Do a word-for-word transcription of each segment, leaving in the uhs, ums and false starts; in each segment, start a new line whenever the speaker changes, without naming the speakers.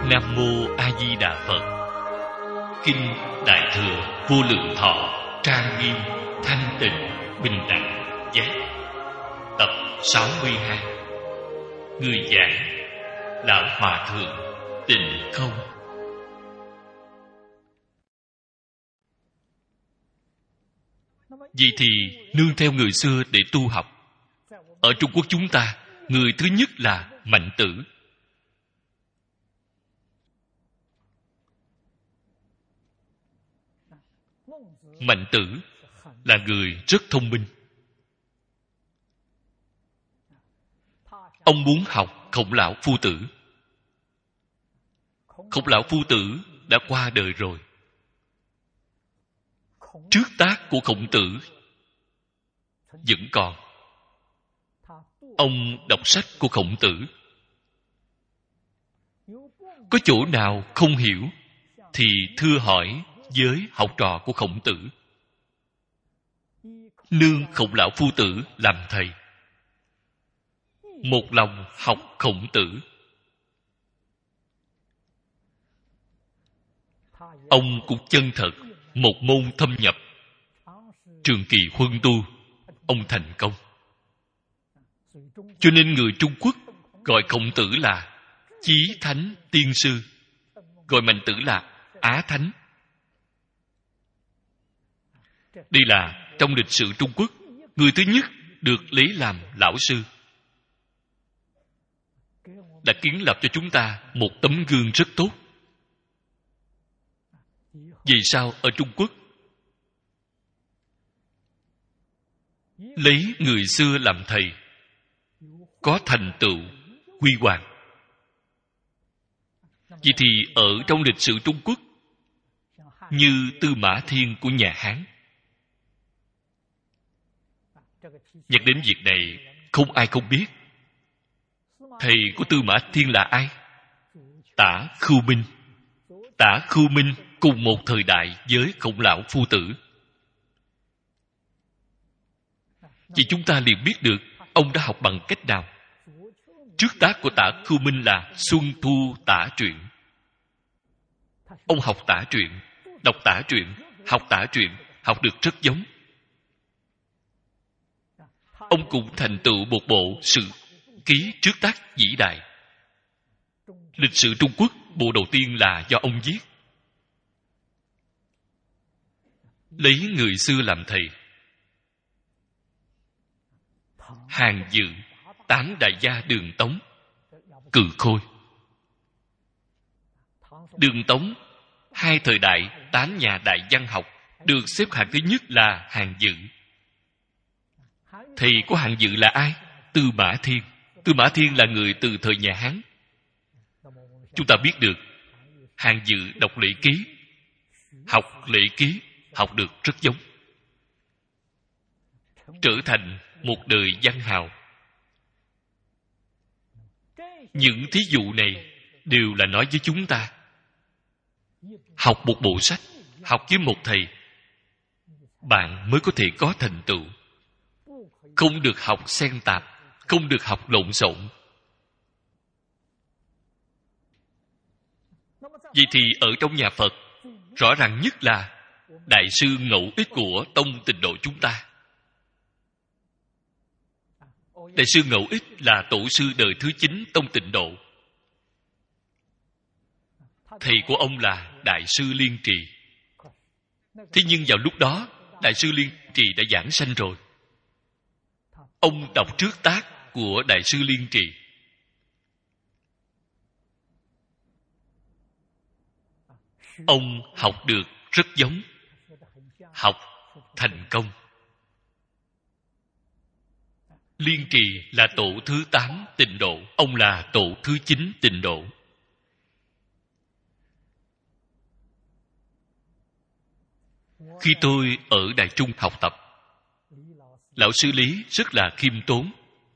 Nam Mô A Di Đà Phật. Kinh Đại Thừa Vô Lượng Thọ, trang nghiêm, thanh tịnh, bình đẳng, giác. Tập sáu mươi hai. Người giảng Lão Hòa Thượng Tịnh Không. Vậy thì nương theo người xưa để tu học. Ở Trung Quốc chúng ta, người thứ nhất là Mạnh Tử. Mạnh Tử là người rất thông minh. Ông muốn học Khổng Lão Phu Tử. Khổng Lão Phu Tử đã qua đời rồi. Trước tác của Khổng Tử vẫn còn. Ông đọc sách của Khổng Tử. Có chỗ nào không hiểu thì thưa hỏi với học trò của Khổng Tử. Nương Khổng Lão Phu Tử làm thầy. Một lòng học Khổng Tử. Ông cũng chân thật một môn thâm nhập. Trường kỳ huân tu, ông thành công. Cho nên người Trung Quốc gọi Khổng Tử là Chí Thánh Tiên Sư, gọi Mạnh Tử là Á Thánh. Đây là trong lịch sử Trung Quốc, người thứ nhất được lấy làm lão sư, đã kiến lập cho chúng ta một tấm gương rất tốt. Vì sao ở Trung Quốc lấy người xưa làm thầy, có thành tựu huy hoàng? Vậy thì ở trong lịch sử Trung Quốc, như Tư Mã Thiên của nhà Hán, nhắc đến việc này không ai không biết. Thầy của Tư Mã Thiên là ai? Tả Khưu Minh. Tả Khưu Minh cùng một thời đại với Khổng Lão Phu Tử. Vì chúng ta liền biết được ông đã học bằng cách nào. Trước tác của Tả Khưu Minh là Xuân Thu Tả Truyện. Ông học tả truyện, đọc tả truyện, học tả truyện, học được rất giống. Ông cũng thành tựu một bộ sự ký trước tác vĩ đại. Lịch sử Trung Quốc bộ đầu tiên là do ông viết. Lấy người xưa làm thầy. Hàn Dự, Tán Đại Gia Đường Tống, Cự Khôi. Đường Tống, hai thời đại tán nhà đại văn học, được xếp hạng thứ nhất là Hàn Dự. Thầy của Hàn Dự là ai? Tư Mã Thiên. Tư Mã Thiên là người từ thời nhà Hán. Chúng ta biết được Hàn Dự đọc lễ ký, học lễ ký, học được rất giống, trở thành một đời văn hào. Những thí dụ này đều là nói với chúng ta, học một bộ sách, học với một thầy, bạn mới có thể có thành tựu. Không được học xen tạp, không được học lộn xộn. Vậy thì ở trong nhà Phật, rõ ràng nhất là Đại sư Ngẫu Ích của Tông Tịnh Độ chúng ta. Đại sư Ngẫu Ích là tổ sư đời thứ chín Tông Tịnh Độ. Thầy của ông là Đại sư Liên Trì. Thế nhưng vào lúc đó, Đại sư Liên Trì đã giảng sanh rồi. Ông đọc trước tác của Đại sư Liên Trì. Ông học được rất giống, học thành công. Liên Trì là tổ thứ tám Tịnh Độ, ông là tổ thứ chín Tịnh Độ. Khi tôi ở Đại Trung học tập, lão sư Lý rất là khiêm tốn.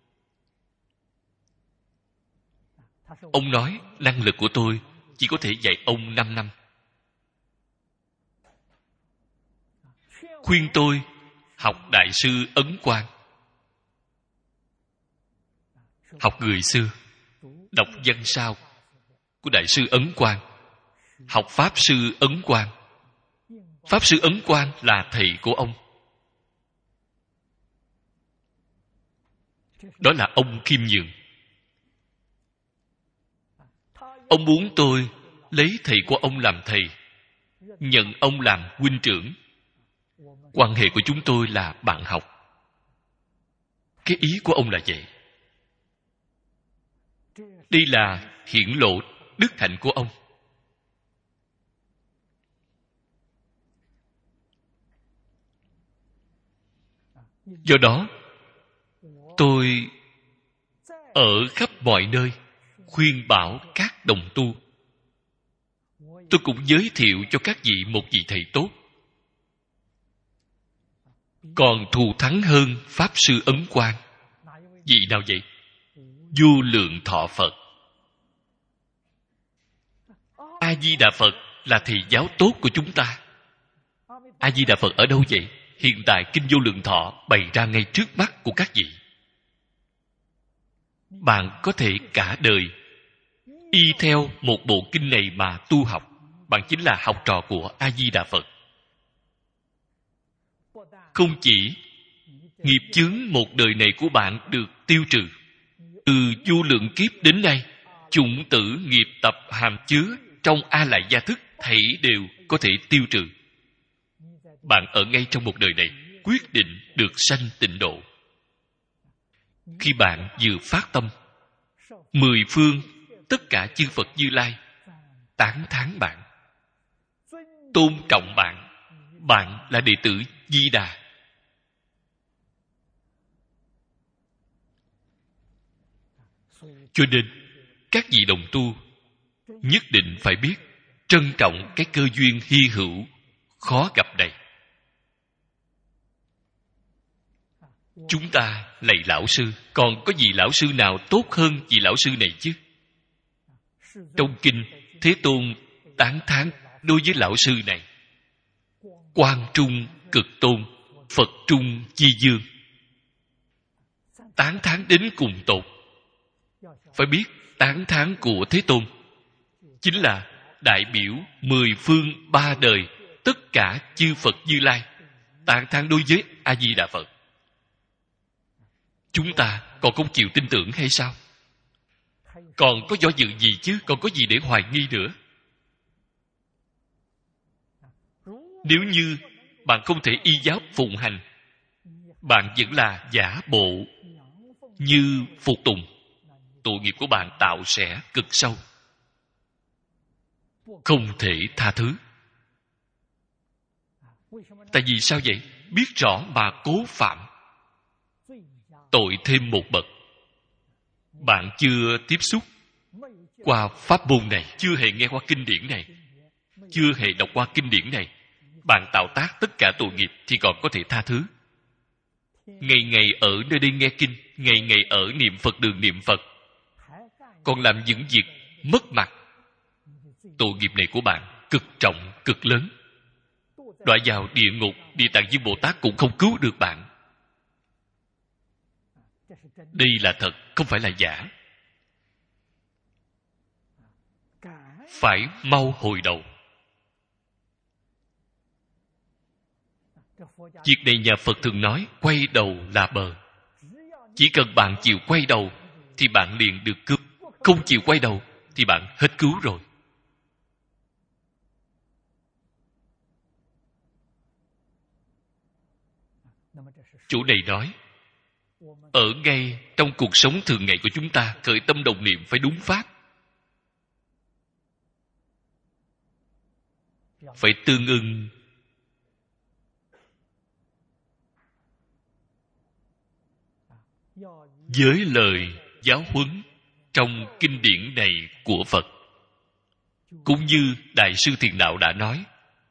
Ông nói năng lực của tôi chỉ có thể dạy ông năm năm. Khuyên tôi học Đại sư Ấn Quang. Học người xưa, đọc văn sao, của Đại sư Ấn Quang. Học Pháp sư Ấn Quang. Pháp sư Ấn Quang là thầy của ông. Đó là ông Kim Nhường. Ông muốn tôi lấy thầy của ông làm thầy, nhận ông làm huynh trưởng. Quan hệ của chúng tôi là bạn học. Cái ý của ông là vậy. Đây là hiển lộ đức hạnh của ông. Do đó, tôi ở khắp mọi nơi khuyên bảo các đồng tu. Tôi cũng giới thiệu cho các vị một vị thầy tốt, còn thù thắng hơn Pháp sư Ấn Quang. Vị nào vậy? Vô Lượng Thọ Phật. A Di Đà Phật là thầy giáo tốt của chúng ta. A Di Đà Phật ở đâu vậy? Hiện tại kinh Vô Lượng Thọ bày ra ngay trước mắt của các vị. Bạn có thể cả đời y theo một bộ kinh này mà tu học. Bạn chính là học trò của A Di Đà Phật. Không chỉ nghiệp chướng một đời này của bạn được tiêu trừ, từ vô lượng kiếp đến nay, chủng tử nghiệp tập hàm chứa trong A Lại Gia Thức thảy đều có thể tiêu trừ. Bạn ở ngay trong một đời này quyết định được sanh tịnh độ. Khi bạn vừa phát tâm, mười phương tất cả chư Phật Như Lai tán thán bạn, tôn trọng bạn. Bạn là đệ tử Di Đà. Cho nên các vị đồng tu nhất định phải biết trân trọng cái cơ duyên hy hữu khó gặp này. Chúng ta lạy lão sư, còn có vị lão sư nào tốt hơn vị lão sư này chứ? Trong kinh, Thế Tôn tán thán đối với lão sư này: Quang Trung Cực Tôn, Phật Trung Chi Dương. Tán thán đến cùng tột. Phải biết tán thán của Thế Tôn chính là đại biểu mười phương ba đời tất cả chư Phật Như Lai tán thán đối với A Di Đà Phật. Chúng ta còn không chịu tin tưởng hay sao? Còn có do dự gì chứ? Còn có gì để hoài nghi nữa? Nếu như bạn không thể y giáo phụng hành, bạn vẫn là giả bộ như phục tùng, tội nghiệp của bạn tạo sẽ cực sâu, không thể tha thứ. Tại vì sao vậy? Biết rõ mà cố phạm, tội thêm một bậc. Bạn chưa tiếp xúc qua pháp môn này, chưa hề nghe qua kinh điển này, chưa hề đọc qua kinh điển này, bạn tạo tác tất cả tội nghiệp thì còn có thể tha thứ. Ngày ngày ở nơi đây nghe kinh, ngày ngày ở niệm Phật đường niệm Phật, còn làm những việc mất mặt, tội nghiệp này của bạn cực trọng, cực lớn. Đọa vào địa ngục, Địa Tạng Vương Bồ Tát cũng không cứu được bạn. Đây là thật, không phải là giả. Phải mau hồi đầu. Việc này nhà Phật thường nói quay đầu là bờ. Chỉ cần bạn chịu quay đầu thì bạn liền được cứu. Không chịu quay đầu thì bạn hết cứu rồi. Chủ này nói, ở ngay trong cuộc sống thường ngày của chúng ta, khởi tâm đồng niệm phải đúng pháp, phải tương ưng với lời giáo huấn trong kinh điển này của Phật. Cũng như Đại sư Thiền Đạo đã nói,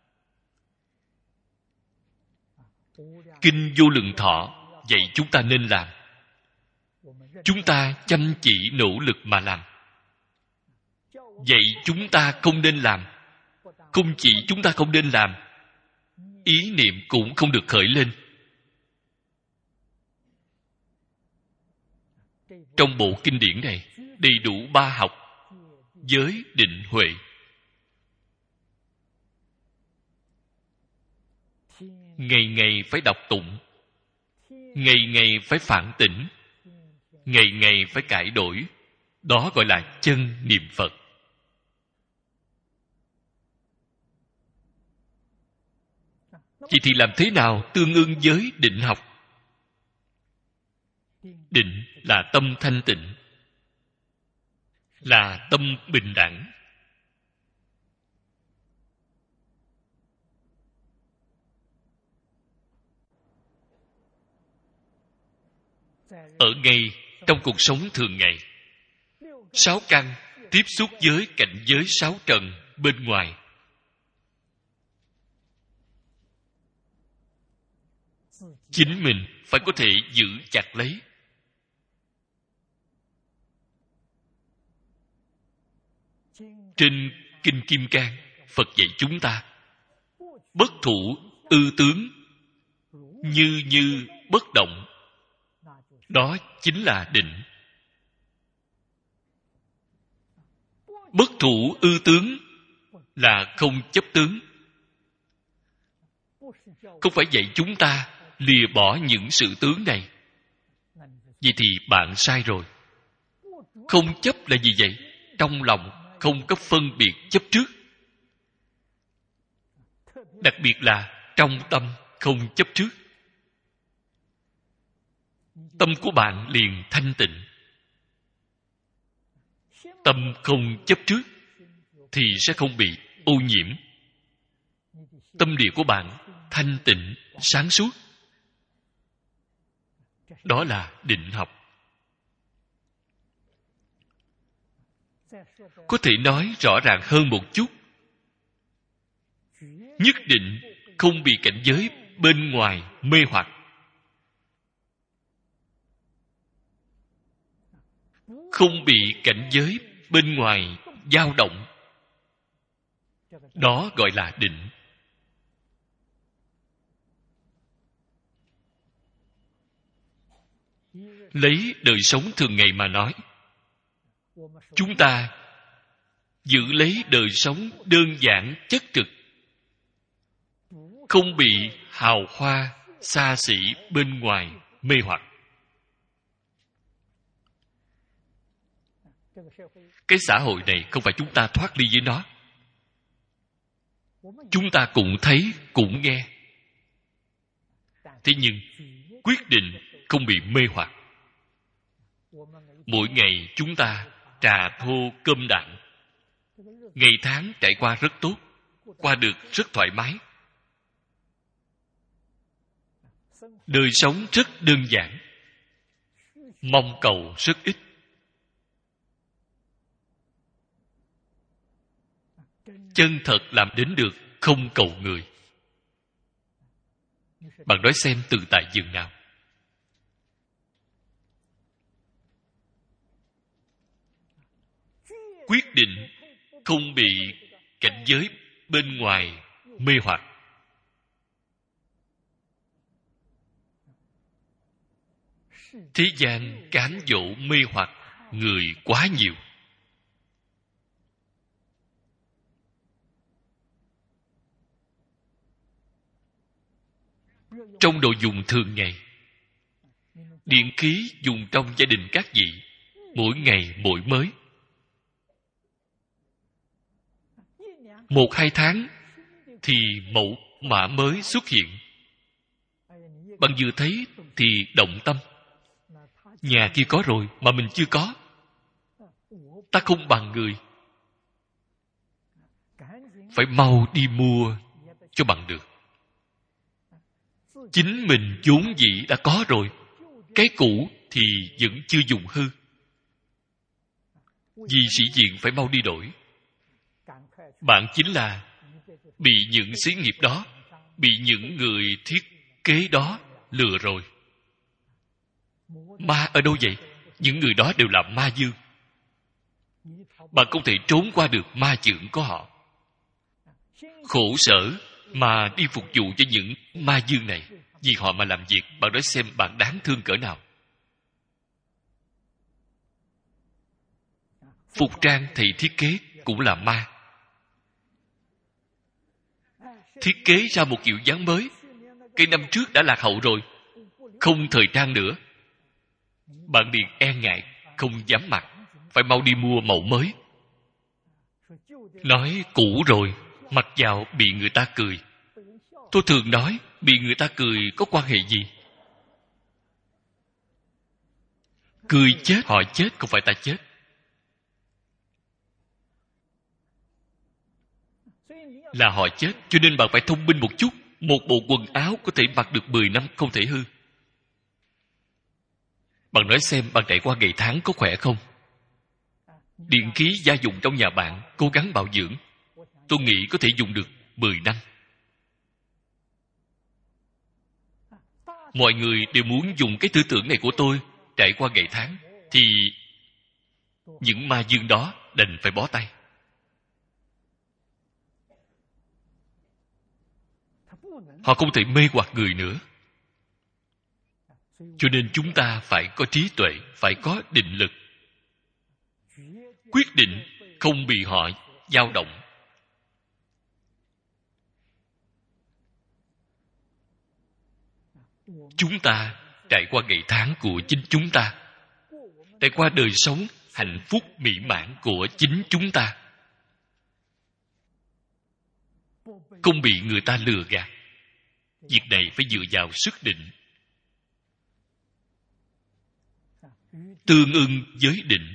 kinh Vô Lượng Thọ dạy chúng ta nên làm, chúng ta chăm chỉ nỗ lực mà làm. Dạy chúng ta không nên làm, không chỉ chúng ta không nên làm, ý niệm cũng không được khởi lên. Trong bộ kinh điển này đầy đủ ba học: giới định huệ. Ngày ngày phải đọc tụng, ngày ngày phải phản tỉnh, ngày ngày phải cải đổi. Đó gọi là chân niệm Phật. Vậy thì làm thế nào tương ưng với định học? Định là tâm thanh tịnh, là tâm bình đẳng. Ở ngay trong cuộc sống thường ngày, sáu căn tiếp xúc với cảnh giới sáu trần bên ngoài. Chính mình phải có thể giữ chặt lấy. Trên Kinh Kim Cang, Phật dạy chúng ta: bất thủ ư tướng, như như bất động. Đó chính là định. Bất thủ ư tướng là không chấp tướng. Không phải dạy chúng ta lìa bỏ những sự tướng này. Vậy thì bạn sai rồi. Không chấp là gì vậy? Trong lòng không có phân biệt chấp trước. Đặc biệt là trong tâm không chấp trước. Tâm của bạn liền thanh tịnh. Tâm không chấp trước thì sẽ không bị ô nhiễm. Tâm địa của bạn thanh tịnh, sáng suốt. Đó là định học. Có thể nói rõ ràng hơn một chút. Nhất định không bị cảnh giới bên ngoài mê hoặc. Không bị cảnh giới bên ngoài dao động. Đó gọi là định. Lấy đời sống thường ngày mà nói, chúng ta giữ lấy đời sống đơn giản chất trực, không bị hào hoa xa xỉ bên ngoài mê hoặc. Cái xã hội này không phải chúng ta thoát ly với nó. Chúng ta cũng thấy, cũng nghe. Thế nhưng quyết định không bị mê hoặc. Mỗi ngày chúng ta trà thô cơm đạm, ngày tháng trải qua rất tốt, qua được rất thoải mái. Đời sống rất đơn giản, mong cầu rất ít. Chân thật làm đến được không cầu người. Bạn nói xem tự tại dường nào? Quyết định không bị cảnh giới bên ngoài mê hoặc. Thế gian cám dỗ mê hoặc người quá nhiều. Trong đồ dùng thường ngày, điện khí dùng trong gia đình các vị mỗi ngày mỗi mới. Một hai tháng thì mẫu mã mới xuất hiện. Bạn vừa thấy thì động tâm. Nhà kia có rồi mà mình chưa có. Ta không bằng người. Phải mau đi mua cho bằng được. Chính mình vốn dĩ đã có rồi. Cái cũ thì vẫn chưa dùng hư. Vì sĩ diện phải mau đi đổi. Bạn chính là bị những xí nghiệp đó, bị những người thiết kế đó lừa rồi. Ma ở đâu vậy? Những người đó đều là ma dương. Bạn không thể trốn qua được ma chưởng của họ. Khổ sở mà đi phục vụ cho những ma dương này. Vì họ mà làm việc, bạn nói xem bạn đáng thương cỡ nào. Phục trang thầy thiết kế cũng là ma. Thiết kế ra một kiểu dáng mới, cái năm trước đã lạc hậu rồi, không thời trang nữa. Bạn liền e ngại, không dám mặc, phải mau đi mua mẫu mới. Nói cũ rồi, mặc vào bị người ta cười. Tôi thường nói, bị người ta cười có quan hệ gì? Cười chết họ chết, không phải ta chết. Là họ chết, cho nên bạn phải thông minh một chút. Một bộ quần áo có thể mặc được mười năm không thể hư. Bạn nói xem bạn trải qua ngày tháng có khỏe không? Điện khí gia dụng trong nhà bạn cố gắng bảo dưỡng, tôi nghĩ có thể dùng được mười năm. Mọi người đều muốn dùng cái tư tưởng này của tôi, trải qua ngày tháng, thì những ma dương đó đành phải bó tay. Họ không thể mê hoặc người nữa. Cho nên chúng ta phải có trí tuệ, phải có định lực, quyết định không bị họ dao động. Chúng ta trải qua ngày tháng của chính chúng ta, trải qua đời sống hạnh phúc mỹ mãn của chính chúng ta, không bị người ta lừa gạt. Việc này phải dựa vào sức định, tương ưng với định.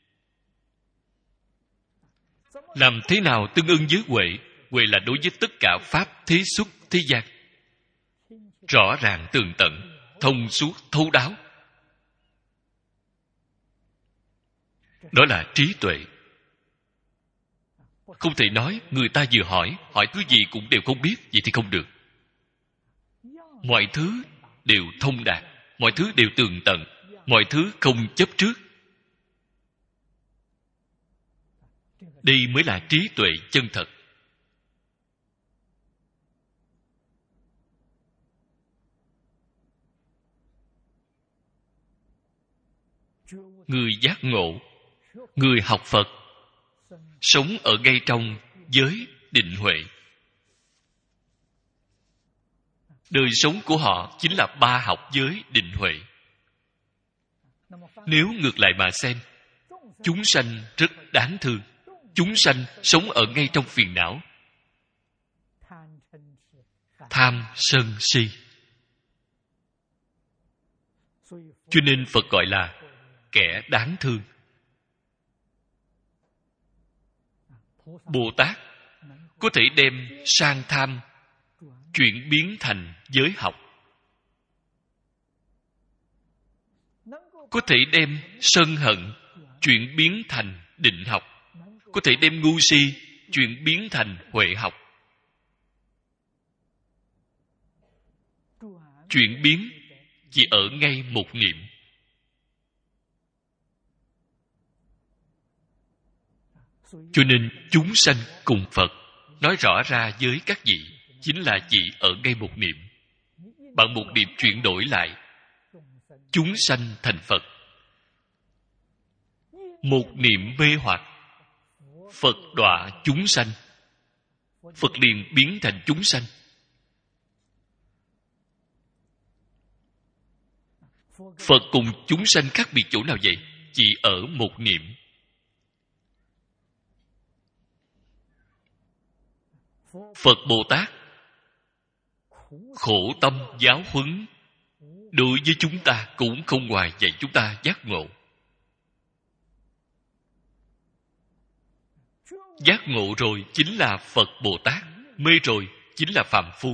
Làm thế nào tương ưng với huệ? Huệ là đối với tất cả pháp thế xuất thế gian, rõ ràng tường tận, thông suốt thấu đáo. Đó là trí tuệ. Không thể nói người ta vừa hỏi, hỏi thứ gì cũng đều không biết, vậy thì không được. Mọi thứ đều thông đạt, mọi thứ đều tường tận, mọi thứ không chấp trước. Đây mới là trí tuệ chân thật. Người giác ngộ, người học Phật, sống ở ngay trong giới định huệ. Đời sống của họ chính là ba học giới định huệ. Nếu ngược lại mà xem, chúng sanh rất đáng thương. Chúng sanh sống ở ngay trong phiền não, tham sân si. Cho nên Phật gọi là kẻ đáng thương. Bồ Tát có thể đem sang tham chuyển biến thành giới học, có thể đem sân hận chuyển biến thành định học, có thể đem ngu si chuyển biến thành huệ học. Chuyển biến chỉ ở ngay một niệm. Cho nên chúng sanh cùng Phật, nói rõ ra với các vị, chính là chỉ ở ngay một niệm. Bạn một niệm chuyển đổi lại, chúng sanh thành Phật. Một niệm mê hoặc, Phật đọa chúng sanh, Phật liền biến thành chúng sanh. Phật cùng chúng sanh khác biệt chỗ nào vậy? Chỉ ở một niệm. Phật Bồ Tát khổ tâm giáo huấn đối với chúng ta cũng không ngoài dạy chúng ta giác ngộ. Giác ngộ rồi chính là Phật Bồ Tát, mê rồi chính là phàm phu.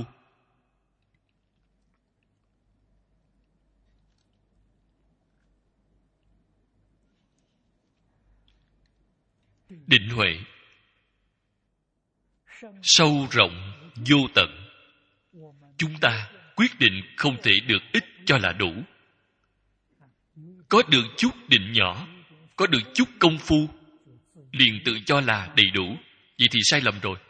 Định huệ sâu rộng vô tận, chúng ta quyết định không thể được ít cho là đủ. Có được chút định nhỏ, có được chút công phu, liền tự cho là đầy đủ, vậy thì sai lầm rồi.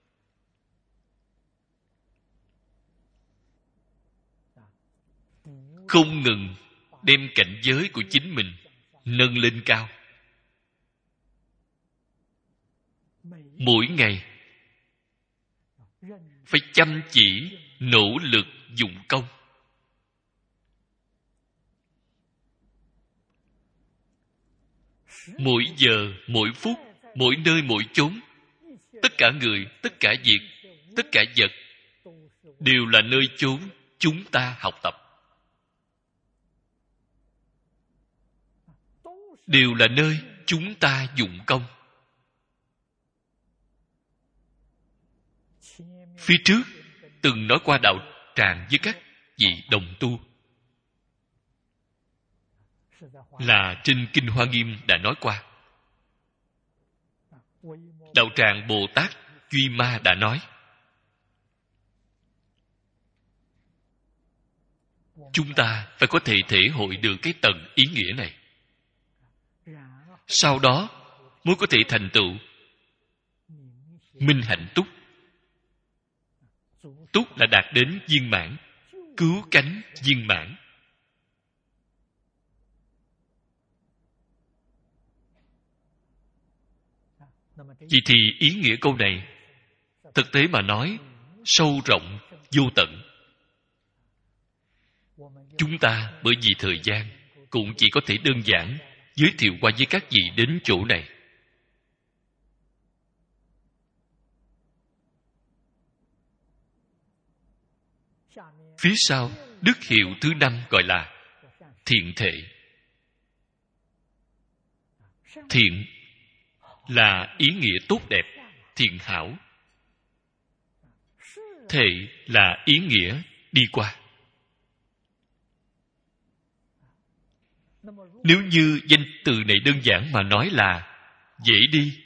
Không ngừng đem cảnh giới của chính mình nâng lên cao. mỗi ngày phải chăm chỉ nỗ lực dụng công. Mỗi giờ, mỗi phút, mỗi nơi, mỗi chốn, tất cả người, tất cả việc, tất cả vật đều là nơi chốn chúng ta học tập, đều là nơi chúng ta dụng công. Phía trước từng nói qua đạo tràng với các vị đồng tu, là trên Kinh Hoa Nghiêm đã nói qua. Đạo tràng Bồ Tát Duy Ma đã nói, chúng ta phải có thể thể hội được cái tầng ý nghĩa này, sau đó mới có thể thành tựu minh hạnh túc. Túc là đạt đến viên mãn, cứu cánh viên mãn. Vậy thì ý nghĩa câu này thực tế mà nói sâu rộng vô tận. Chúng ta bởi vì thời gian cũng chỉ có thể đơn giản giới thiệu qua với các vị đến chỗ này. Phía sau đức hiệu thứ năm gọi là thiện thệ. Thiện là ý nghĩa tốt đẹp, thiện hảo. Thệ là ý nghĩa đi qua. Nếu như danh từ này đơn giản mà nói là dễ đi,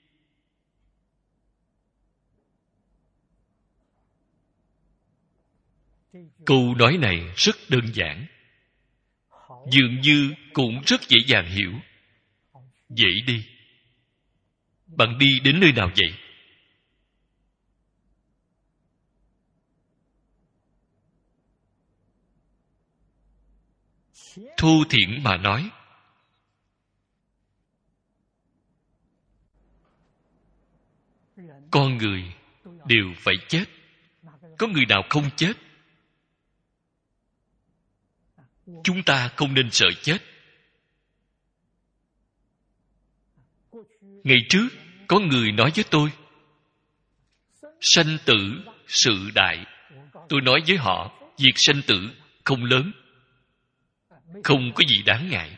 câu nói này rất đơn giản, dường như cũng rất dễ dàng hiểu. Dễ đi. Bạn đi đến nơi nào vậy? Thu thiển mà nói, con người đều phải chết. Có người nào không chết? Chúng ta không nên sợ chết. Ngày trước có người nói với tôi, sanh tử sự đại. Tôi nói với họ, việc sanh tử không lớn, không có gì đáng ngại.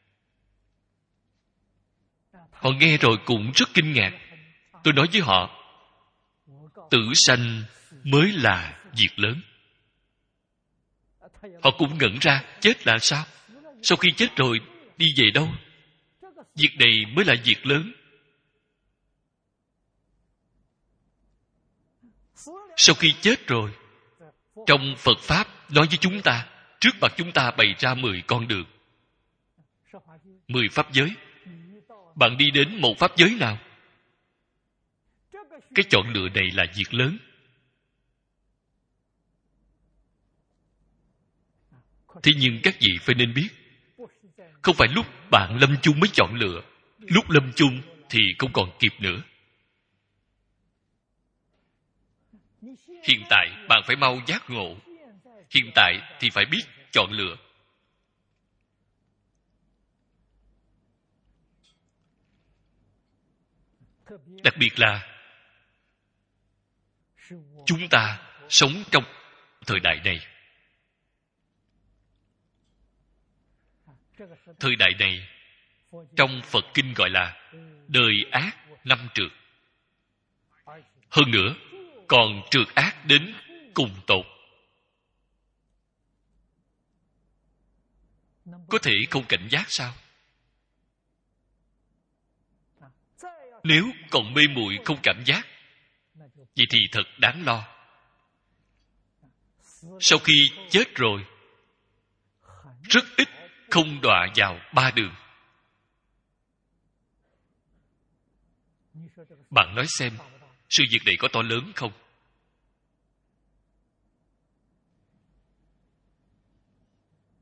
Họ nghe rồi cũng rất kinh ngạc. Tôi nói với họ, tử sanh mới là việc lớn. Họ cũng ngẩn ra, chết là sao? Sau khi chết rồi đi về đâu? Việc này mới là việc lớn. Sau khi chết rồi, trong Phật Pháp nói với chúng ta, trước mặt chúng ta bày ra mười con đường, mười pháp giới. Bạn đi đến một pháp giới nào? Cái chọn lựa này là việc lớn. Thế nhưng các vị phải nên biết, không phải lúc bạn lâm chung mới chọn lựa. Lúc lâm chung thì không còn kịp nữa. Hiện tại bạn phải mau giác ngộ. Hiện tại thì phải biết chọn lựa. Đặc biệt là chúng ta sống trong thời đại này. Thời đại này trong Phật Kinh gọi là đời ác năm trượt. Hơn nữa còn trượt ác đến cùng tột. Có thể không cảnh giác sao? Nếu còn mê muội không cảm giác, vậy thì thật đáng lo. Sau khi chết rồi, rất ít không đọa vào ba đường. Bạn nói xem, sự việc này có to lớn không?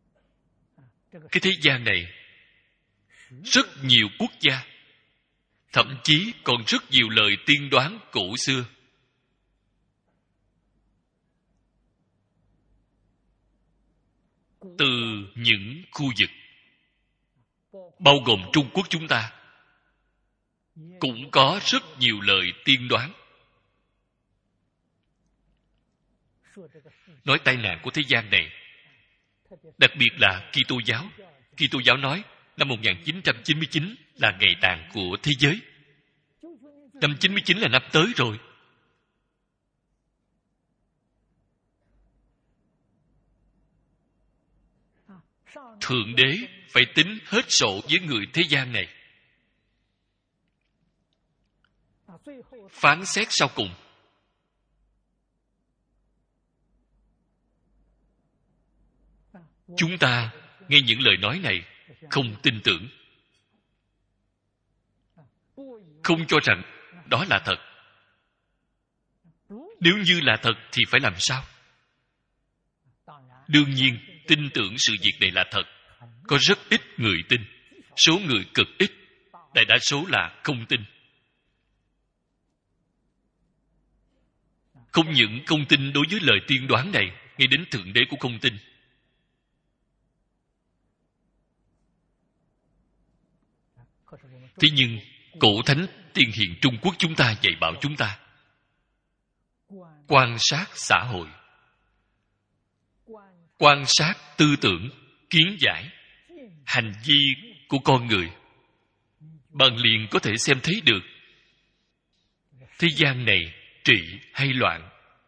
Cái thế gian này, rất nhiều quốc gia Thậm chí còn rất nhiều lời tiên đoán cổ xưa. Từ những khu vực bao gồm Trung Quốc chúng ta cũng có rất nhiều lời tiên đoán nói tai nạn của thế gian này. Đặc biệt là Kitô giáo. Kitô giáo nói năm một nghìn chín trăm chín mươi chín là ngày tàn của thế giới. Năm chín mươi chín là năm tới rồi. Thượng Đế phải tính hết sổ với người thế gian này. Phán xét sau cùng. Chúng ta nghe những lời nói này không tin tưởng, không cho rằng đó là thật. Nếu như là thật thì phải làm sao? Đương nhiên, tin tưởng sự việc này là thật. Có rất ít người tin. Số người cực ít. Đại đa số là không tin. Không những không tin đối với lời tiên đoán này, ngay đến Thượng Đế cũng không tin. Thế nhưng, cổ thánh tiên hiền Trung Quốc chúng ta dạy bảo chúng ta quan sát xã hội, quan sát tư tưởng, kiến giải, hành vi của con người, bạn liền có thể xem thấy được thế gian này trị hay loạn.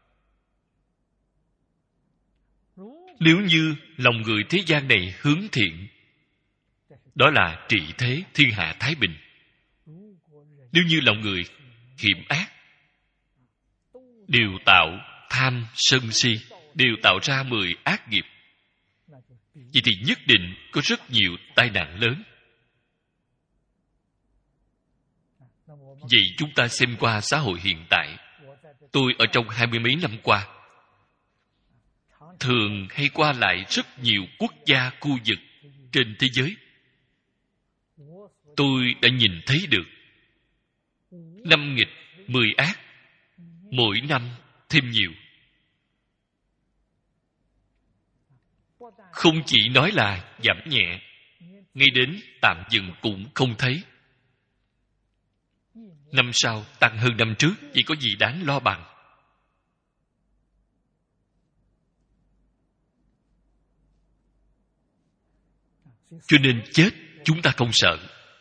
Nếu như lòng người thế gian này hướng thiện, đó là trị thế thiên hạ thái bình. Nếu như lòng người hiểm ác, đều tạo tham sân si, đều tạo ra mười ác nghiệp, vậy thì nhất định có rất nhiều tai nạn lớn. Vậy chúng ta xem qua xã hội hiện tại. Tôi ở trong hai mươi mấy năm qua thường hay qua lại rất nhiều quốc gia, khu vực trên thế giới. Tôi đã nhìn thấy được năm nghịch, mười ác, mỗi năm thêm nhiều. Không chỉ nói là giảm nhẹ, ngay đến tạm dừng cũng không thấy. Năm sau tăng hơn năm trước, chỉ có gì đáng lo bằng. Cho nên chết chúng ta không sợ.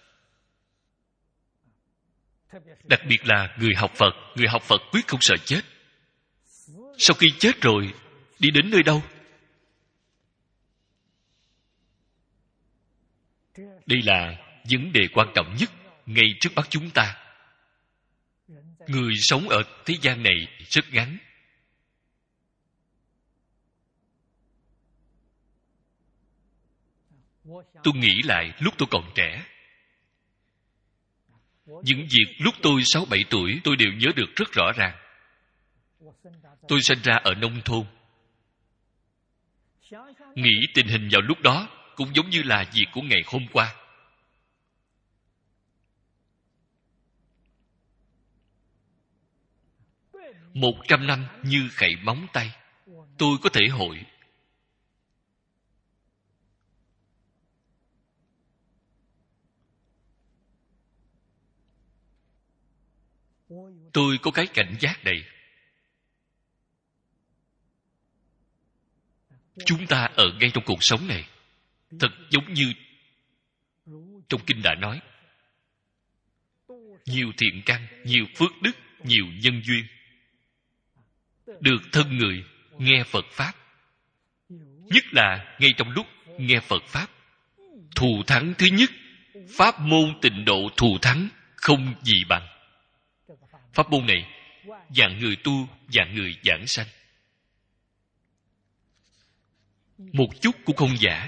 Đặc biệt là người học Phật. Người học Phật quyết không sợ chết. Sau khi chết rồi, đi đến nơi đâu? Đây là vấn đề quan trọng nhất ngay trước mắt chúng ta. Người sống ở thế gian này rất ngắn. Tôi nghĩ lại lúc tôi còn trẻ, những việc lúc tôi sáu bảy tuổi tôi đều nhớ được rất rõ ràng. Tôi sinh ra ở nông thôn. Nghĩ tình hình vào lúc đó cũng giống như là việc của ngày hôm qua. Một trăm năm như khẩy móng tay, tôi có thể hội. Tôi có cái cảnh giác này. Chúng ta ở ngay trong cuộc sống này, thật giống như trong kinh đã nói, nhiều thiện căn, nhiều phước đức, nhiều nhân duyên, được thân người nghe Phật Pháp. Nhất là ngay trong lúc nghe Phật Pháp, thù thắng thứ nhất, pháp môn tịnh độ thù thắng không gì bằng. Pháp môn này, vạn người tu, vạn người giảng sanh. Một chút cũng không giả.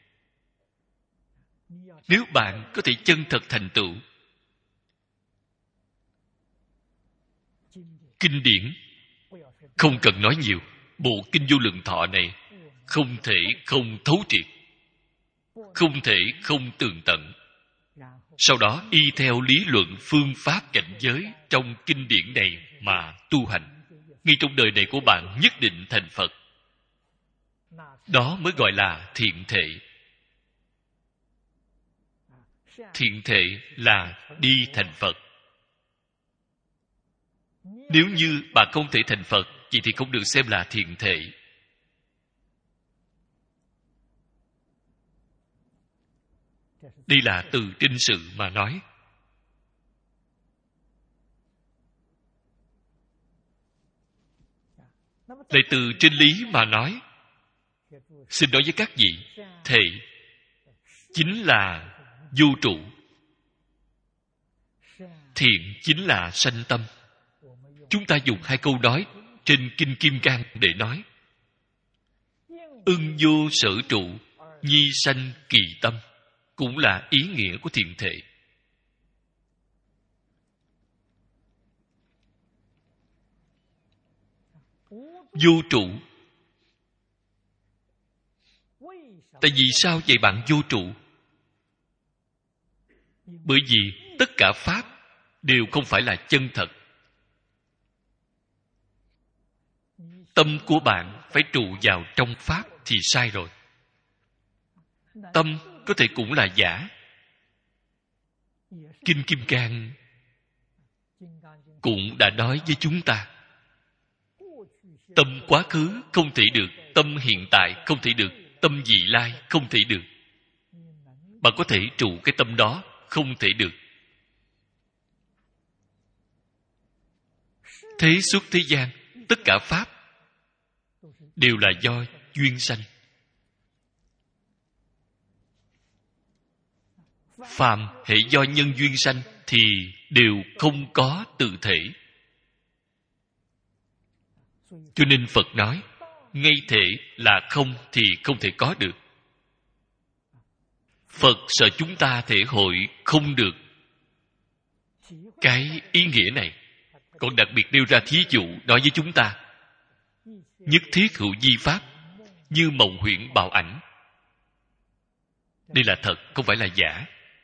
Nếu bạn có thể chân thật thành tựu, kinh điển không cần nói nhiều. Bộ kinh Vô Lượng Thọ này không thể không thấu triệt, không thể không tường tận. Sau đó y theo lý luận phương pháp cảnh giới trong kinh điển này mà tu hành. Ngay trong đời này của bạn nhất định thành Phật. Đó mới gọi là thiện thể. Thiện thể là đi thành Phật. Nếu như bạn không thể thành Phật, vậy thì không được xem là thiện thể. Đây là từ trên sự mà nói. Lại từ trên lý mà nói. Xin nói với các vị, thể chính là vô trụ, thiện chính là sanh tâm. Chúng ta dùng hai câu nói trên Kinh Kim Cang để nói. Ưng vô sở trụ, nhi sanh kỳ tâm, cũng là ý nghĩa của thiện thể. Vô trụ. Tại vì sao vậy bạn vô trụ? Bởi vì tất cả pháp đều không phải là chân thật. Tâm của bạn phải trụ vào trong pháp thì sai rồi. Tâm có thể cũng là giả. Kinh Kim Cang cũng đã nói với chúng ta, tâm quá khứ không thể được, tâm hiện tại không thể được, tâm vị lai không thể được. Bạn có thể trụ cái tâm đó, không thể được. Thế xuất thế gian, tất cả pháp đều là do duyên sanh. Phàm hệ do nhân duyên sanh thì đều không có tự thể. Cho nên Phật nói, ngay thể là không thì không thể có được. Phật sợ chúng ta thể hội không được cái ý nghĩa này, còn đặc biệt nêu ra thí dụ nói với chúng ta. Nhất thiết hữu di pháp, như mộng huyễn bào ảnh. Đây là thật, không phải là giả.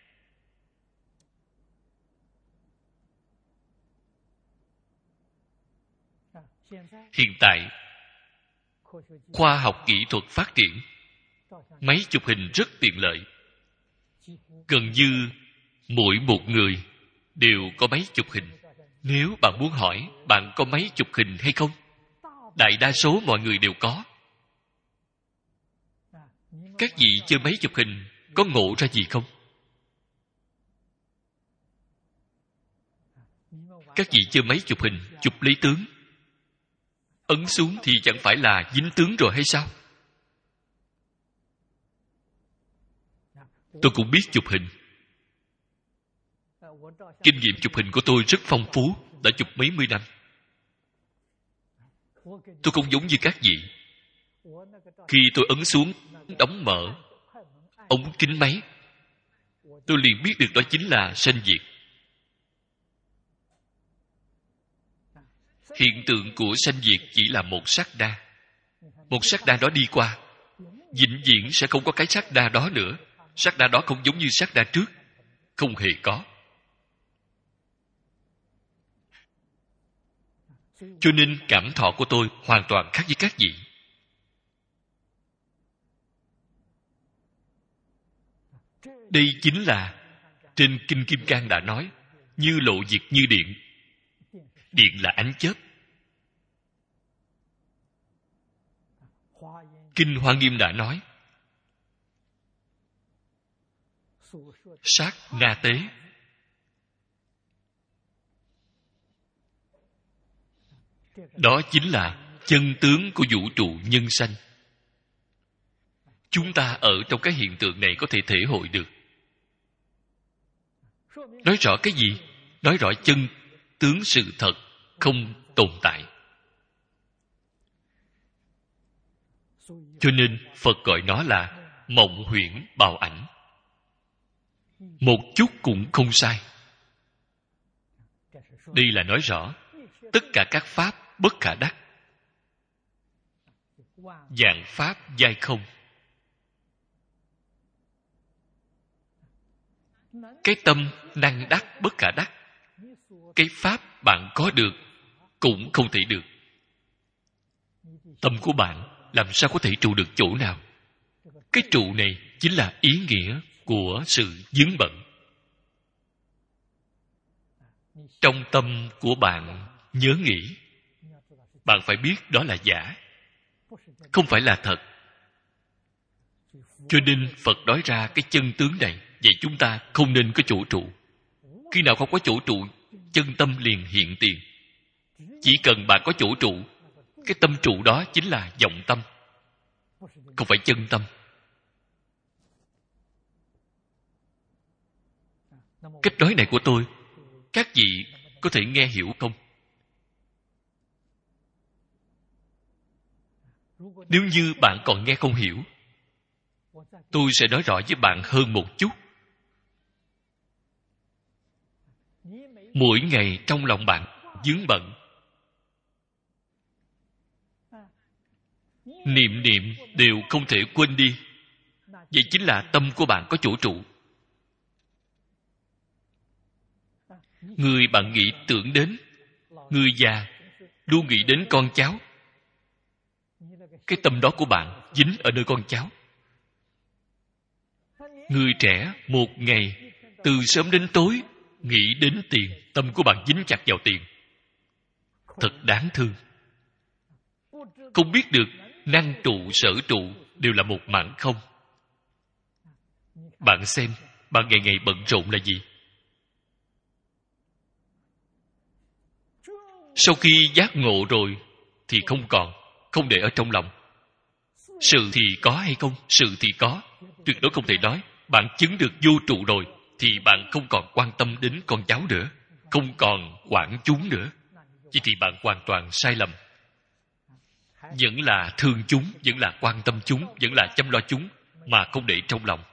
Hiện tại, khoa học kỹ thuật phát triển, máy chụp hình rất tiện lợi. Gần như mỗi một người đều có máy chụp hình. Nếu bạn muốn hỏi bạn có máy chụp hình hay không, đại đa số mọi người đều có. Các vị chơi máy chụp hình có ngộ ra gì không? Các vị chơi máy chụp hình, chụp lấy tướng, ấn xuống thì chẳng phải là dính tướng rồi hay sao? Tôi cũng biết chụp hình. Kinh nghiệm chụp hình của tôi rất phong phú, đã chụp mấy mươi năm. Tôi không giống như các vị. Khi tôi ấn xuống, đóng mở ống kính máy, tôi liền biết được đó chính là sanh diệt. Hiện tượng của sanh diệt chỉ là một sát đa. Một sát đa đó đi qua, vĩnh viễn sẽ không có cái sát đa đó nữa. Sát đa đó không giống như sát đa trước, không hề có. Cho nên cảm thọ của tôi hoàn toàn khác với các vị. Đây chính là trên Kinh Kim Cang đã nói, như lộ diệt như điện. Điện là ánh chớp. Kinh Hoa Nghiêm đã nói, sát na tế. Đó chính là chân tướng của vũ trụ nhân sanh. Chúng ta ở trong cái hiện tượng này có thể thể hội được. Nói rõ cái gì? Nói rõ chân tướng sự thật không tồn tại. Cho nên Phật gọi nó là mộng huyễn bào ảnh. Một chút cũng không sai. Đây là nói rõ tất cả các pháp bất khả đắc, vạn pháp giai không. Cái tâm năng đắc bất khả đắc. Cái pháp bạn có được cũng không thể được. Tâm của bạn làm sao có thể trụ được chỗ nào? Cái trụ này chính là ý nghĩa của sự vướng bận. Trong tâm của bạn nhớ nghĩ, bạn phải biết đó là giả, không phải là thật. Cho nên Phật nói ra cái chân tướng này, vậy chúng ta không nên có chỗ trụ. Khi nào không có chỗ trụ, chân tâm liền hiện tiền. Chỉ cần bạn có chỗ trụ, cái tâm trụ đó chính là vọng tâm, không phải chân tâm. Cách nói này của tôi, các vị có thể nghe hiểu không? Nếu như bạn còn nghe không hiểu, tôi sẽ nói rõ với bạn hơn một chút. Mỗi ngày trong lòng bạn vướng bận, niệm niệm đều không thể quên đi. Vậy chính là tâm của bạn có chỗ trụ. Người bạn nghĩ tưởng đến, người già luôn nghĩ đến con cháu. Cái tâm đó của bạn dính ở nơi con cháu. Người trẻ một ngày từ sớm đến tối nghĩ đến tiền, tâm của bạn dính chặt vào tiền. Thật đáng thương. Không biết được năng trụ sở trụ đều là một mảng không. Bạn xem, bạn ngày ngày bận rộn là gì? Sau khi giác ngộ rồi thì không còn, không để ở trong lòng. Sự thì có hay không? Sự thì có. Tuyệt đối không thể nói. Bạn chứng được vô trụ rồi thì bạn không còn quan tâm đến con cháu nữa, không còn quản chúng nữa. Chỉ thì bạn hoàn toàn sai lầm. Vẫn là thương chúng, vẫn là quan tâm chúng, vẫn là chăm lo chúng, mà không để trong lòng.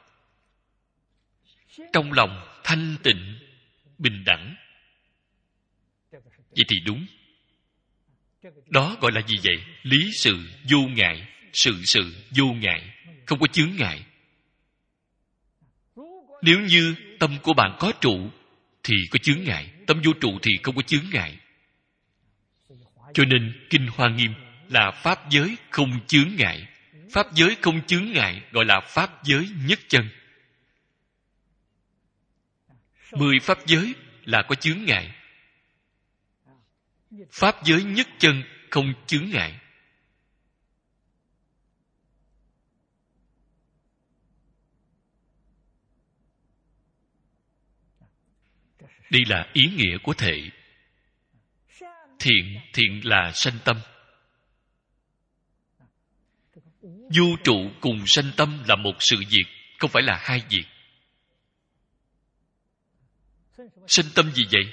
Trong lòng thanh tịnh, bình đẳng. Vậy thì đúng. Đó gọi là gì vậy? Lý sự vô ngại, sự sự vô ngại, không có chướng ngại. Nếu như tâm của bạn có trụ thì có chướng ngại, tâm vô trụ thì không có chướng ngại. Cho nên Kinh Hoa Nghiêm là pháp giới không chướng ngại. Pháp giới không chướng ngại gọi là pháp giới nhất chân. Mười pháp giới là có chướng ngại. Pháp giới nhất chân không chướng ngại. Đây là ý nghĩa của thể. Thiện, thiện là sanh tâm. Vô trụ cùng sanh tâm là một sự việc, không phải là hai việc. Sanh tâm gì vậy?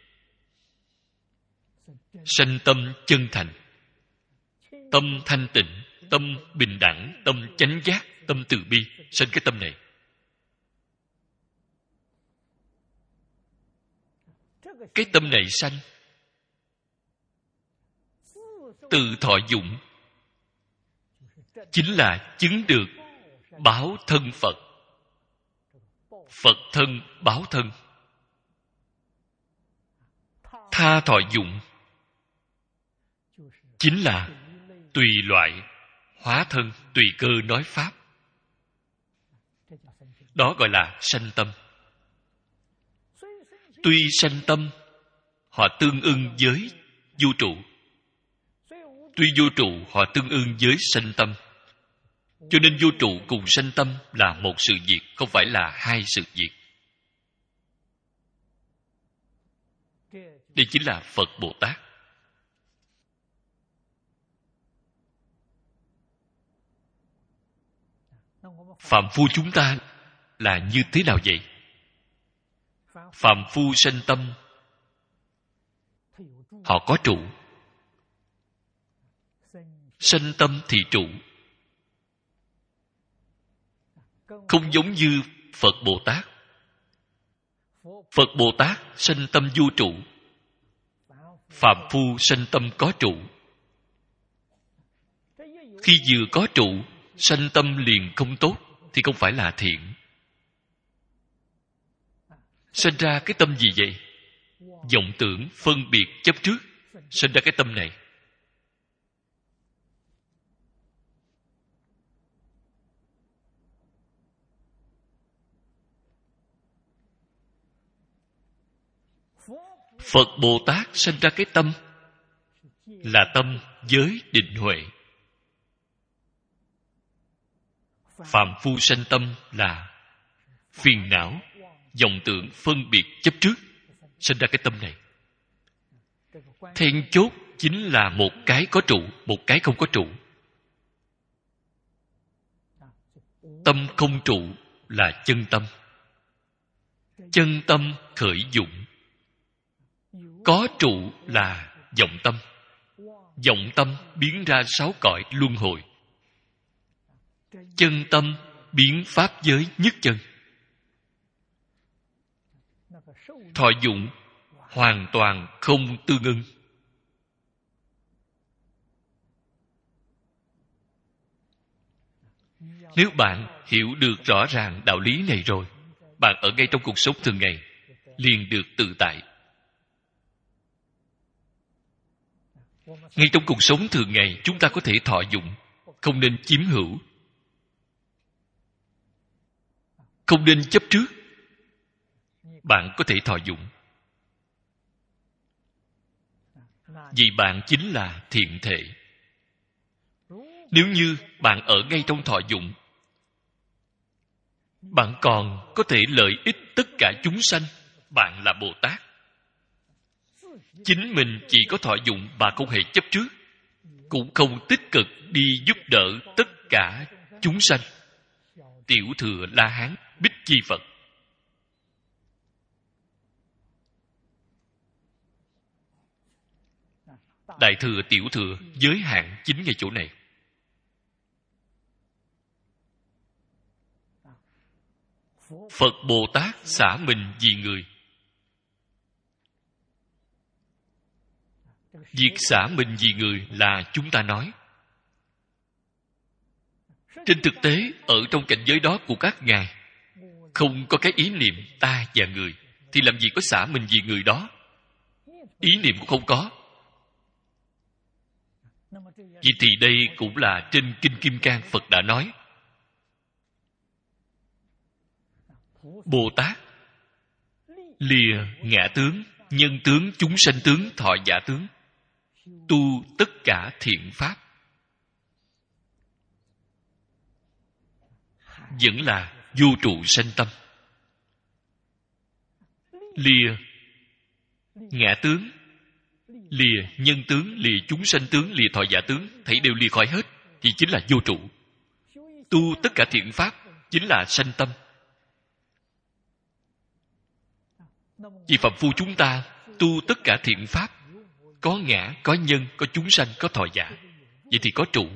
Sanh tâm chân thành, tâm thanh tịnh, tâm bình đẳng, tâm chánh giác, tâm từ bi. Sanh cái tâm này. Cái tâm này sanh, tự thọ dụng, chính là chứng được báo thân Phật. Phật thân báo thân. Tha thọ dụng chính là tùy loại hóa thân, tùy cơ nói pháp. Đó gọi là sanh tâm. Tuy sanh tâm, họ tương ưng với vô trụ. Tuy vô trụ, họ tương ưng với sanh tâm. Cho nên vô trụ cùng sanh tâm là một sự việc, không phải là hai sự việc. Đây chính là Phật Bồ Tát. Phạm phu chúng ta là như thế nào vậy? Phạm phu sanh tâm, họ có trụ. Sanh tâm thì trụ. Không giống như Phật Bồ Tát. Phật Bồ Tát sanh tâm vô trụ. Phạm phu sanh tâm có trụ. Khi vừa có trụ, sanh tâm liền không tốt thì không phải là thiện. sinh ra cái tâm gì vậy? Vọng tưởng, phân biệt, chấp trước, sinh ra cái tâm này. Phật Bồ Tát sinh ra cái tâm là tâm giới định huệ. Phạm phu sanh tâm là phiền não, vọng tưởng, phân biệt, chấp trước, sinh ra cái tâm này. Then chốt chính là một cái có trụ, một cái không có trụ. Tâm không trụ là chân tâm. Chân tâm khởi dụng. Có trụ là vọng tâm. Vọng tâm biến ra sáu cõi luân hồi. Chân tâm biến pháp giới nhất chân. Thọ dụng hoàn toàn không tương ưng. Nếu bạn hiểu được rõ ràng đạo lý này rồi, bạn ở ngay trong cuộc sống thường ngày liền được tự tại. Ngay trong cuộc sống thường ngày chúng ta có thể thọ dụng, không nên chiếm hữu, không nên chấp trước. Bạn có thể thọ dụng, vì bạn chính là thiện thể. Nếu như bạn ở ngay trong thọ dụng, bạn còn có thể lợi ích tất cả chúng sanh. Bạn là Bồ Tát. Chính mình chỉ có thọ dụng và không hề chấp trước, cũng không tích cực đi giúp đỡ tất cả chúng sanh. Tiểu thừa La Hán Bích Chi Phật. Đại thừa, tiểu thừa giới hạn chính ngay chỗ này. Phật Bồ Tát xả mình vì người. Việc xả mình vì người là chúng ta nói. Trên thực tế, ở trong cảnh giới đó của các ngài, không có cái ý niệm ta và người, thì làm gì có xả mình vì người đó. Ý niệm cũng không có. Vì thì đây cũng là trên Kinh Kim Cang Phật đã nói. Bồ Tát lìa ngã tướng, nhân tướng, chúng sanh tướng, thọ giả tướng, tu tất cả thiện pháp. Vẫn là vô trụ sanh tâm. Lìa ngã tướng, lìa nhân tướng, lìa chúng sanh tướng, lìa thọ giả tướng, thấy đều lìa khỏi hết, thì chính là vô trụ. Tu tất cả thiện pháp chính là sanh tâm. Vì phàm phu chúng ta tu tất cả thiện pháp, có ngã, có nhân, có chúng sanh, có thọ giả, vậy thì có trụ.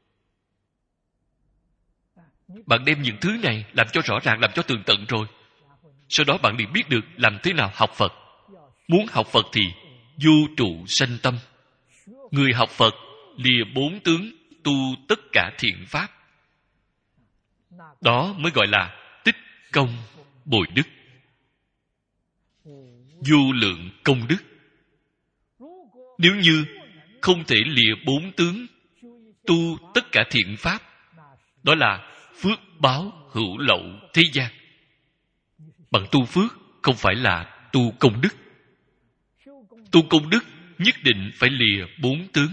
Bạn đem những thứ này làm cho rõ ràng, làm cho tường tận rồi, sau đó bạn liền biết được làm thế nào học Phật. Muốn học Phật thì vô trụ sanh tâm. Người học Phật lìa bốn tướng, tu tất cả thiện pháp. Đó mới gọi là tích công bồi đức. Vô lượng công đức. Nếu như không thể lìa bốn tướng, tu tất cả thiện pháp, đó là phước báo hữu lậu thế gian. Bằng tu phước không phải là tu công đức. Tu công đức nhất định phải lìa bốn tướng.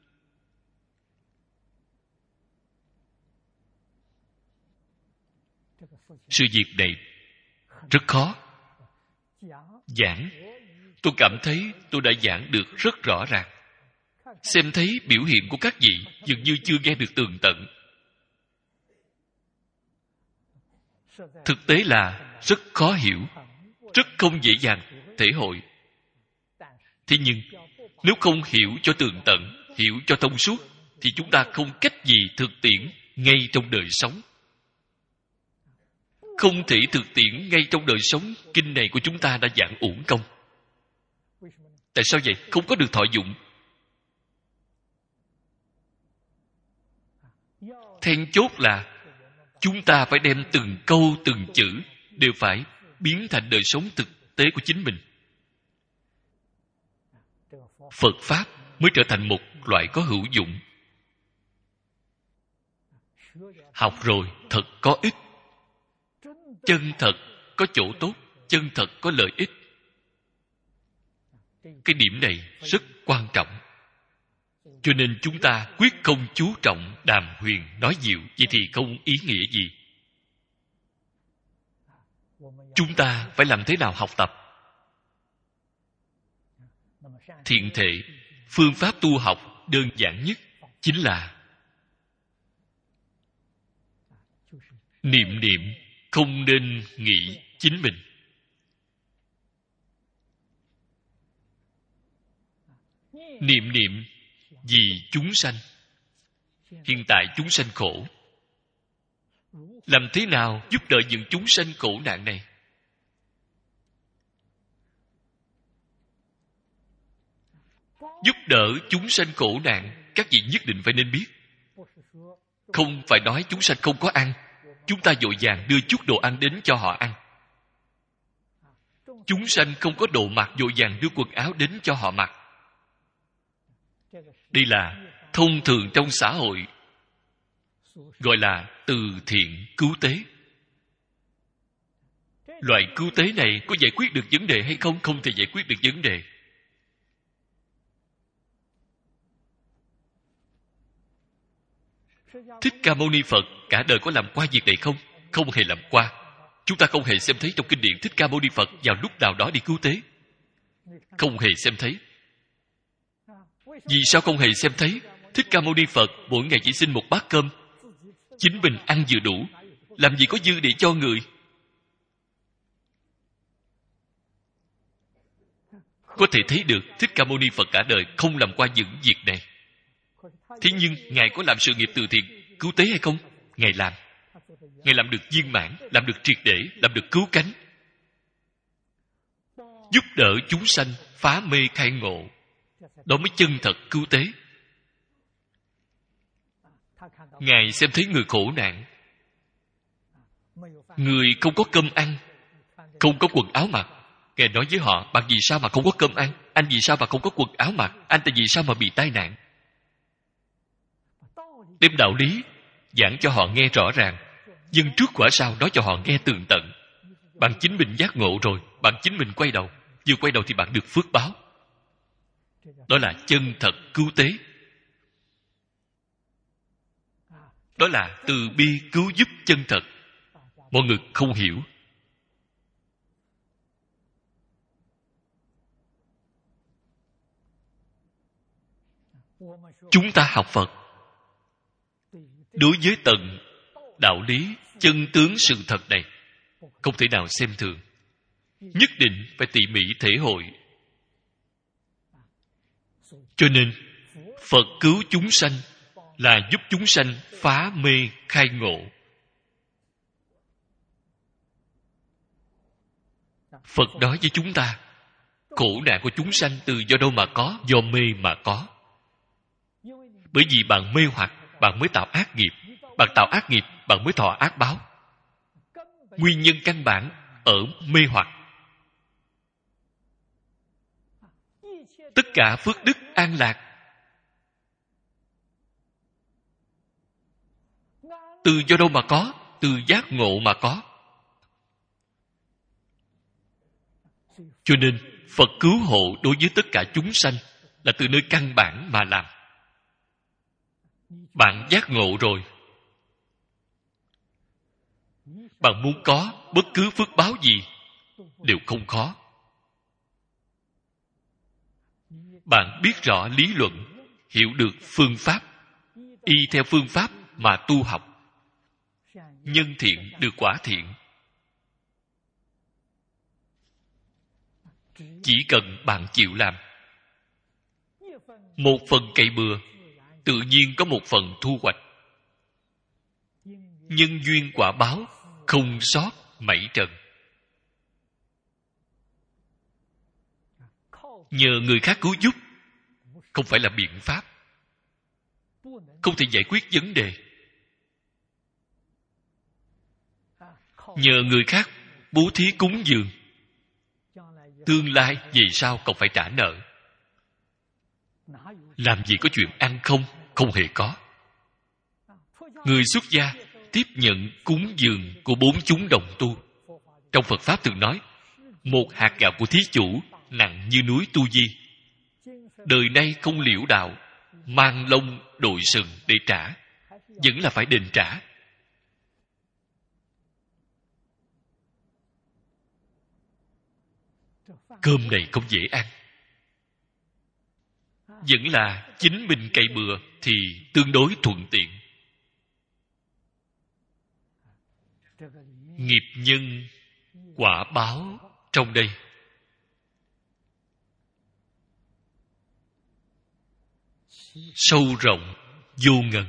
Sự việc này rất khó giảng. Tôi cảm thấy tôi đã giảng được rất rõ ràng. Xem thấy biểu hiện của các vị dường như chưa nghe được tường tận. Thực tế là rất khó hiểu, rất không dễ dàng thể hội. Thế nhưng nếu không hiểu cho tường tận, hiểu cho thông suốt, thì chúng ta không cách gì thực tiễn ngay trong đời sống. Không thể thực tiễn ngay trong đời sống. Kinh này của chúng ta đã giảng uổng công. Tại sao vậy? Không có được thọ dụng. Then chốt là chúng ta phải đem từng câu từng chữ đều phải biến thành đời sống thực tế của chính mình. Phật Pháp mới trở thành một loại có hữu dụng. Học rồi thật có ích, chân thật có chỗ tốt, chân thật có lợi ích. Cái điểm này rất quan trọng. Cho nên chúng ta quyết không chú trọng đàm huyền nói diệu, vậy thì không ý nghĩa gì. Chúng ta phải làm thế nào học tập? Thiện thể, phương pháp tu học đơn giản nhất chính là niệm niệm, không nên nghĩ chính mình. Niệm niệm vì chúng sanh. Hiện tại chúng sanh khổ, làm thế nào giúp đỡ những chúng sanh khổ nạn này? Giúp đỡ chúng sanh khổ nạn, các vị nhất định phải nên biết. Không phải nói chúng sanh không có ăn, chúng ta vội vàng đưa chút đồ ăn đến cho họ ăn. Chúng sanh không có đồ mặc, vội vàng đưa quần áo đến cho họ mặc. Đây là thông thường trong xã hội gọi là từ thiện cứu tế. Loại cứu tế này có giải quyết được vấn đề hay không? Không thể giải quyết được vấn đề. Thích Ca Mâu Ni Phật cả đời có làm qua việc này không? Không hề làm qua. Chúng ta không hề xem thấy trong kinh điển Thích Ca Mâu Ni Phật vào lúc nào đó đi cứu tế. Không hề xem thấy. Vì sao không hề xem thấy? Thích Ca Mâu Ni Phật mỗi ngày chỉ xin một bát cơm, chính mình ăn vừa đủ, làm gì có dư để cho người. Có thể thấy được Thích Ca Mâu Ni Phật cả đời không làm qua những việc này. Thế nhưng Ngài có làm sự nghiệp từ thiện cứu tế hay không? Ngài làm. Ngài làm được viên mãn, làm được triệt để, làm được cứu cánh, giúp đỡ chúng sanh phá mê khai ngộ. Đó mới chân thật cứu tế. Ngài xem thấy người khổ nạn, người không có cơm ăn, không có quần áo mặc. Ngài nói với họ: bạn vì sao mà không có cơm ăn? Anh vì sao mà không có quần áo mặc? Anh tại vì sao mà bị tai nạn? Đem đạo lý giảng cho họ nghe rõ ràng, dân trước quả sau nói cho họ nghe tường tận. Bạn chính mình giác ngộ rồi, bạn chính mình quay đầu. Vừa quay đầu thì bạn được phước báo. Đó là chân thật cứu tế. Đó là từ bi cứu giúp chân thật. Mọi người không hiểu. Chúng ta học Phật, đối với tầng đạo lý chân tướng sự thật này, không thể nào xem thường. Nhất định phải tỉ mỉ thể hội. Cho nên Phật cứu chúng sanh là giúp chúng sanh phá mê khai ngộ. Phật nói với chúng ta, khổ nạn của chúng sanh từ do đâu mà có? Do mê mà có. Bởi vì bạn mê hoặc, bạn mới tạo ác nghiệp. Bạn tạo ác nghiệp, bạn mới thọ ác báo. Nguyên nhân căn bản ở mê hoặc. Tất cả phước đức an lạc từ do đâu mà có? Từ giác ngộ mà có. Cho nên Phật cứu hộ đối với tất cả chúng sanh là từ nơi căn bản mà làm. Bạn giác ngộ rồi, bạn muốn có bất cứ phước báo gì đều không khó. Bạn biết rõ lý luận, hiểu được phương pháp, y theo phương pháp mà tu học. Nhân thiện được quả thiện. Chỉ cần bạn chịu làm. Một phần cày bừa, tự nhiên có một phần thu hoạch. Nhân duyên quả báo, không sót mảy trần. Nhờ người khác cứu giúp không phải là biện pháp, không thể giải quyết vấn đề. Nhờ người khác bố thí cúng dường, tương lai về sau còn phải trả nợ. Làm gì có chuyện ăn không? Không hề có. Người xuất gia tiếp nhận cúng dường của bốn chúng đồng tu. Trong Phật Pháp thường nói, một hạt gạo của thí chủ nặng như núi tu di. Đời nay không liễu đạo, mang lông đội sừng để trả, vẫn là phải đền trả. Cơm này không dễ ăn. Vẫn là chính mình cày bừa thì tương đối thuận tiện. Nghiệp nhân quả báo trong đây sâu rộng vô ngần.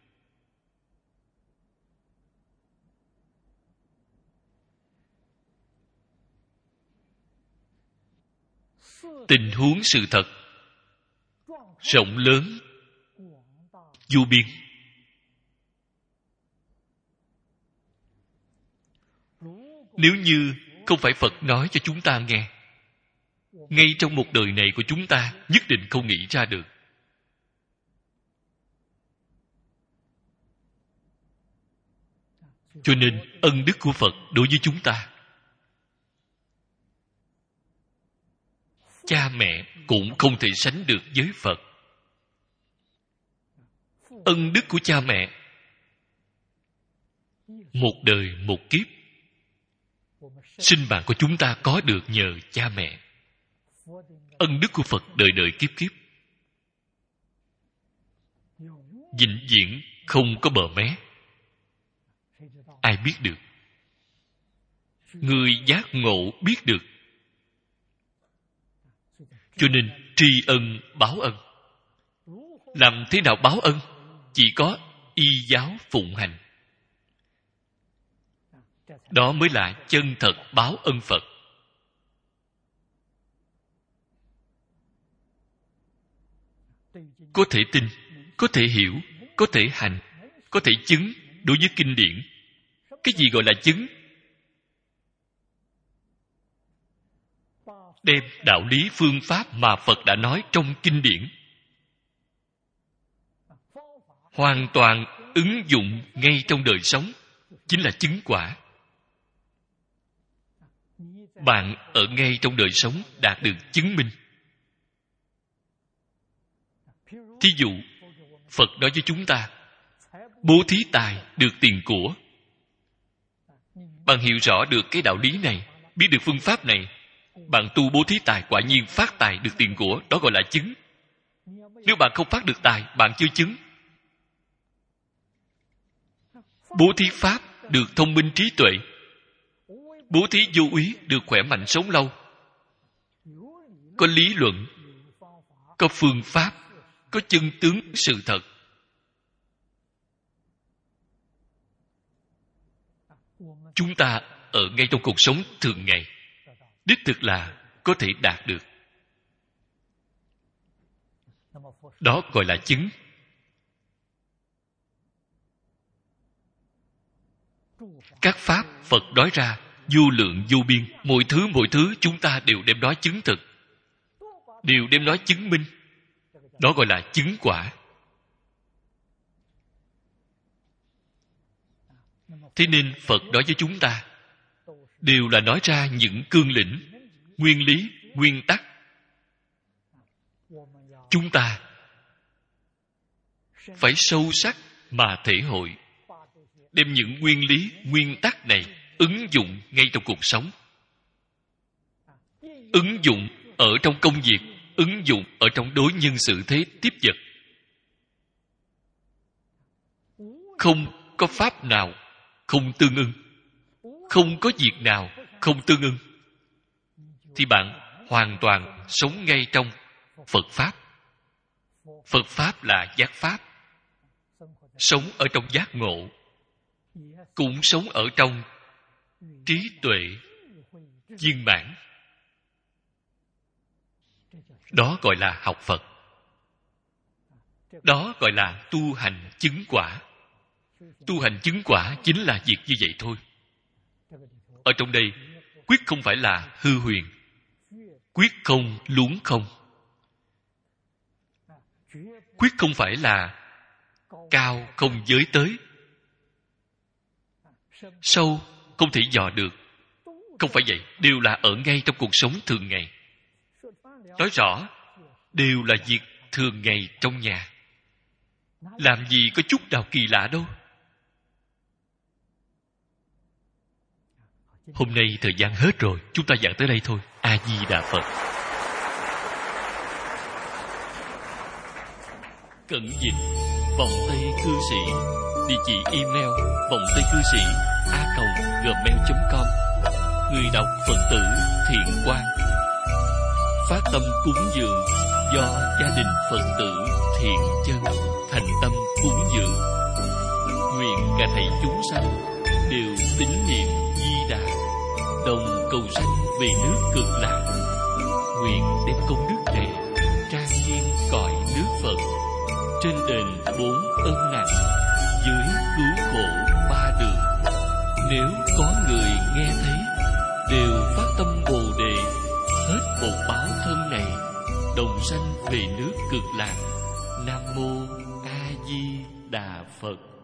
Tình huống sự thật rộng lớn vô biên. Nếu như không phải Phật nói cho chúng ta nghe, ngay trong một đời này của chúng ta nhất định không nghĩ ra được. Cho nên ân đức của Phật đối với chúng ta, cha mẹ cũng không thể sánh được với Phật. Ân đức của cha mẹ, một đời một kiếp, sinh mạng của chúng ta có được nhờ cha mẹ. Ân đức của Phật đời đời kiếp kiếp, vĩnh viễn không có bờ mé. Ai biết được? Người giác ngộ biết được. Cho nên tri ân báo ân. Làm thế nào báo ân? Chỉ có y giáo phụng hành. Đó mới là chân thật báo ân Phật. Có thể tin, có thể hiểu, có thể hành, có thể chứng đối với kinh điển. Cái gì gọi là chứng? Đem đạo lý phương pháp mà Phật đã nói trong kinh điển hoàn toàn ứng dụng ngay trong đời sống, chính là chứng quả. Bạn ở ngay trong đời sống đạt được chứng minh. Thí dụ, Phật nói với chúng ta, bố thí tài được tiền của. Bạn hiểu rõ được cái đạo lý này, biết được phương pháp này, bạn tu bố thí tài quả nhiên phát tài được tiền của, đó gọi là chứng. Nếu bạn không phát được tài, bạn chưa chứng. Bố thí pháp được thông minh trí tuệ. Bố thí vô úy được khỏe mạnh sống lâu. Có lý luận, có phương pháp, có chân tướng sự thật. Chúng ta ở ngay trong cuộc sống thường ngày, đích thực là có thể đạt được. Đó gọi là chứng. Các pháp Phật nói ra vô lượng vô biên, mỗi thứ mỗi thứ chúng ta đều đem nói chứng thực, đều đem nói chứng minh. Đó gọi là chứng quả. Thế nên Phật nói với chúng ta đều là nói ra những cương lĩnh, nguyên lý, nguyên tắc. Chúng ta phải sâu sắc mà thể hội, đem những nguyên lý, nguyên tắc này ứng dụng ngay trong cuộc sống. Ứng dụng ở trong công việc, ứng dụng ở trong đối nhân xử thế tiếp vật. Không có pháp nào không tương ưng, không có việc nào không tương ưng, thì bạn hoàn toàn sống ngay trong Phật Pháp. Phật Pháp là giác Pháp. Sống ở trong giác ngộ, cũng sống ở trong trí tuệ viên mãn. Đó gọi là học Phật. Đó gọi là tu hành chứng quả. Tu hành chứng quả chính là việc như vậy thôi. Ở trong đây quyết không phải là hư huyền, quyết không luống không, quyết không phải là cao không giới tới, sâu không thể dò được. Không phải vậy, đều là ở ngay trong cuộc sống thường ngày. Nói rõ, đều là việc thường ngày trong nhà. Làm gì có chút nào kỳ lạ đâu. Hôm nay thời gian hết rồi, chúng ta giảng tới đây thôi. A Di Đà Phật. Cẩn dịch vọng tây cư sĩ, địa chỉ email vọng tây cư sĩ a còng gmail chấm com. Người đọc Phật tử Thiện Quang. Phát tâm cúng dường do gia đình Phật tử Thiện Chân thành tâm cúng dường. Nguyện cả thảy chúng sanh đều tín niệm Di Đà, đồng cầu sanh về nước Cực Lạc. Nguyện đem công đức này trang nghiêm cõi nước Phật, trên đền bốn ân nặng, dưới cứu khổ ba đường. Nếu có người nghe thấy, đều phát tâm Bồ Đề, hết một báo thân này, đồng sanh về nước Cực Lạc. Nam mô A Di Đà Phật.